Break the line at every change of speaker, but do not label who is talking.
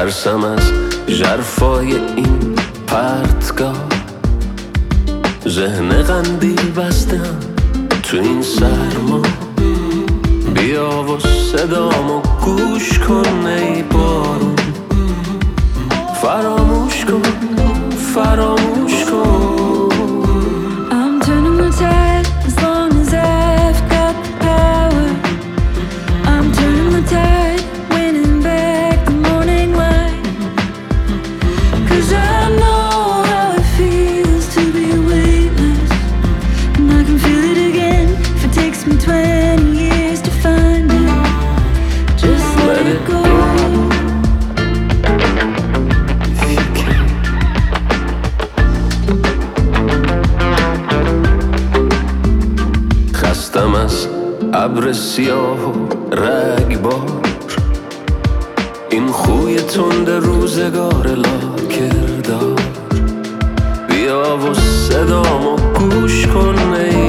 ترسم از ژرفای این پرتگاه، ذهن قندیل بستم تو این سرما. بیا و صدامو گوش کن ای بارون، فراموش کن، فراموش کن.
I'm turning the tide as long as I've got the power. I'm turning the tide, winning back the morning light. 'Cause I know how it feels to be weightless, and I can feel it again if it takes me 20 years to find it. Just let it go.
خستم از ابر سیاه و رگبار، این خوی تند روزگار لاکردار. بیا و صدامو گوش کن ای